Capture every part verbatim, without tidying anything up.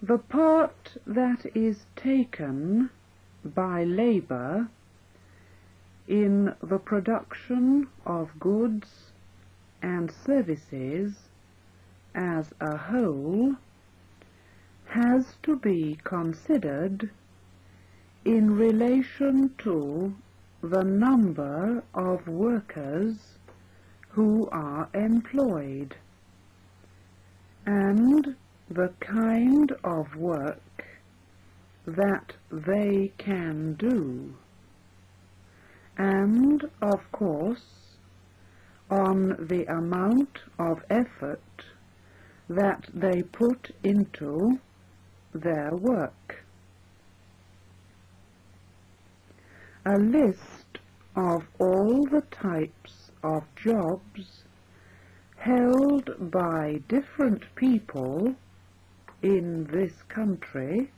The part that is taken by labour in the production of goods and services as a whole has to be considered in relation to the number of workers who are employed and the kind of work that they can do, and of course on the amount of effort that they put into their work. A list of all the types of jobs held by different people in this country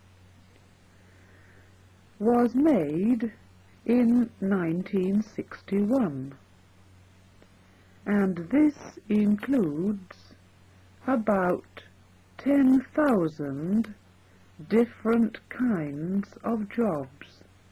was made in nineteen sixty-one, and this includes about ten thousand different kinds of jobs.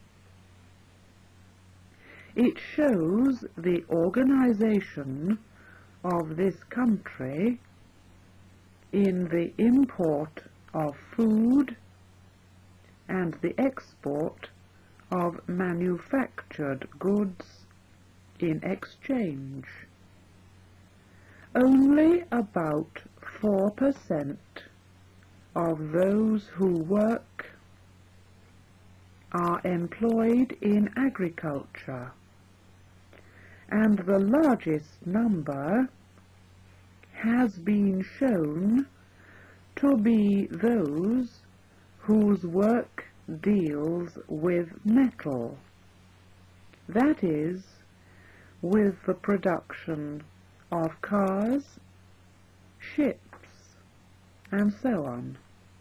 It shows the organization of this country in the import of food and the export of manufactured goods in exchange. Only about four percent of those who work are employed in agriculture, and the largest number has been shown to be those whose work deals with metal, that is, with the production of cars, ships, and so on.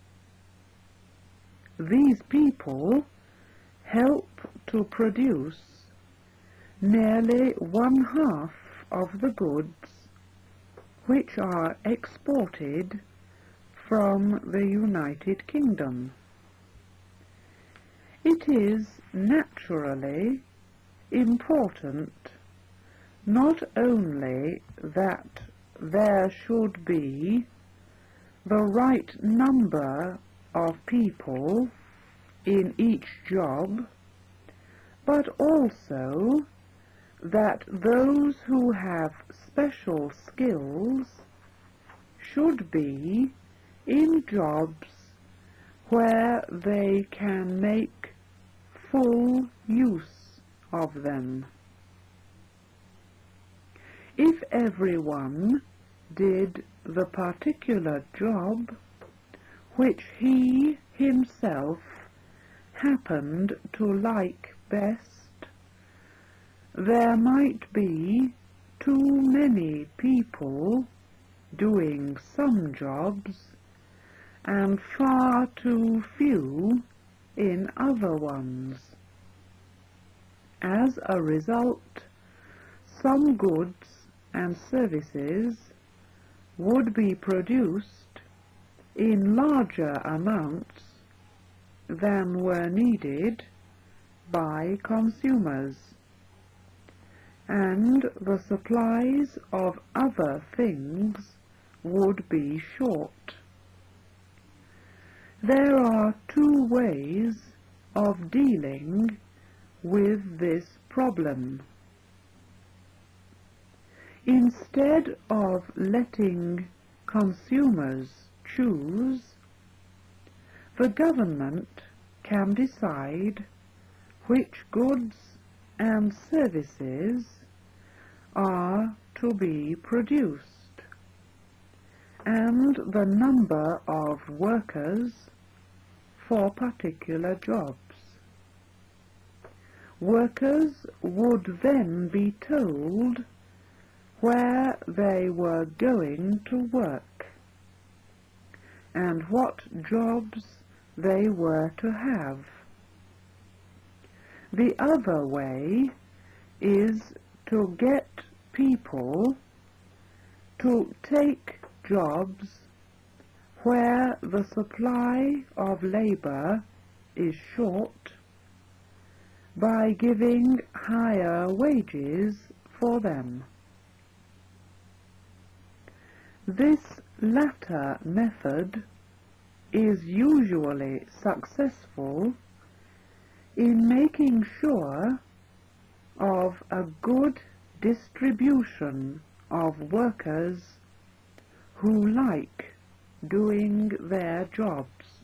These people help to produce nearly one half of the goods which are exported from the United Kingdom. It is naturally important not only that there should be the right number of people in each job, but also that those who have special skills should be in jobs where they can make full use of them. If everyone did the particular job which he himself happened to like best, there might be too many people doing some jobs and far too few in other ones. As a result, some goods and services would be produced in larger amounts than were needed by consumers, and the supplies of other things would be short. There are two ways of dealing with this problem. Instead of letting consumers choose, the government can decide which goods and services are to be produced, and the number of workers for particular jobs. Workers would then be told where they were going to work and what jobs they were to have. The other way is to get people to take jobs where the supply of labour is short, by giving higher wages for them. This latter method is usually successful in making sure of a good distribution of workers who like doing their jobs.